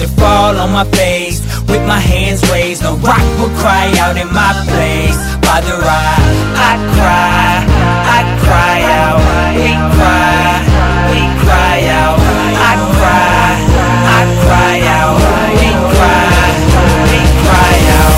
to fall on my face with my hands raised, no rock will cry out in my place. Father, I cry out, we cry out, I cry out, we cry out.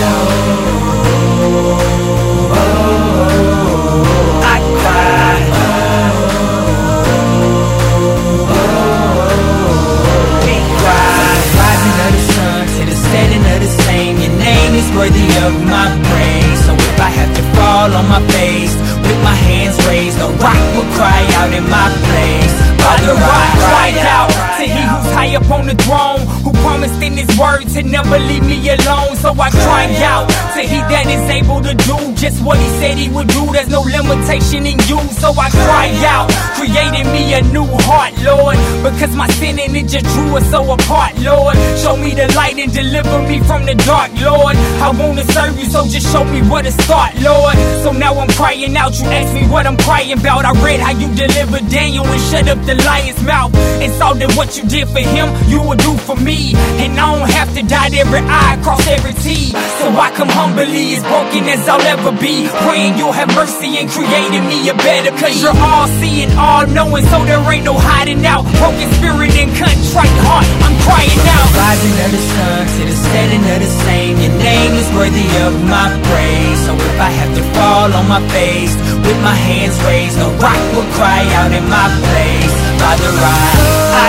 Worthy of my praise. So if I have to fall on my face with my hands raised, no rock will cry out in my place. Father, I cry out to He who's high up on the throne, who promised in His word to never leave me alone. So I cry out to He that is able to do just what He said He would do. There's no limitation in you. So I cry out, creating me a new heart, Lord, because my sin and it just drew us so apart, Lord. Show me the light and deliver me from the dark, Lord. I wanna serve you, so just show me where to start, Lord. So now I'm crying out, you ask me what I'm crying about. I read how you delivered Daniel and shut up the lion's mouth, and saw that what you did for him, you would do for me. And I don't have to dot every I, cross every T. So I come humbly, as broken as I'll ever be, praying you'll have mercy and creating me a better. Cause you're all seeing, all knowing, so there ain't no hiding out. Broken spirit and contrite heart, I'm crying out. Rising of the sun to the setting of the same, your name is worthy of my praise. So if I have to fall on my face with my hands raised, no rock will cry out in my place. Father, I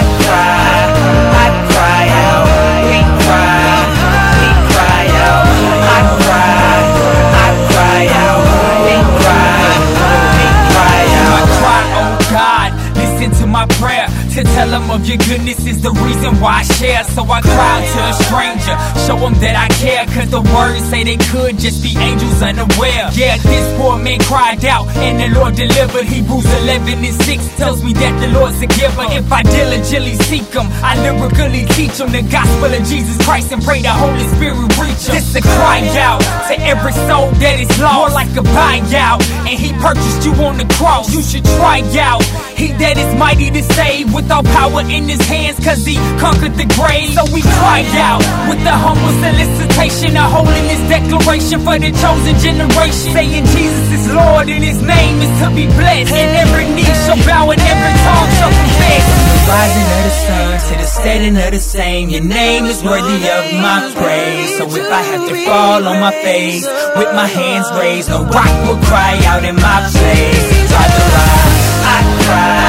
cry out, we cry out, I cry out, we cry out. I cry, oh God, listen to my prayer. To tell them of your goodness is the reason why I share. So I cry to a stranger, show them that I care. Cause the words say they could just be angels unaware. Yeah, this poor man cried out and the Lord delivered. Hebrews 11:6 tells me that the Lord's a giver. If I diligently seek Him, I lyrically teach them the gospel of Jesus Christ and pray the Holy Spirit reach Him. This a cry out to every soul that is lost, more like a buyout. And He purchased you on the cross, you should try out. He that is mighty to save, with all power in His hands, cause He conquered the grave. So we cry out with the humble solicitation, a holiness declaration for the chosen generation, saying Jesus is Lord and His name is to be blessed, and every knee shall bow and every tongue shall confess. The rising of the sun to the setting of the same, your name is worthy of my praise. So if I have to fall on my face with my hands raised, no rock will cry out in my place. Father, I cry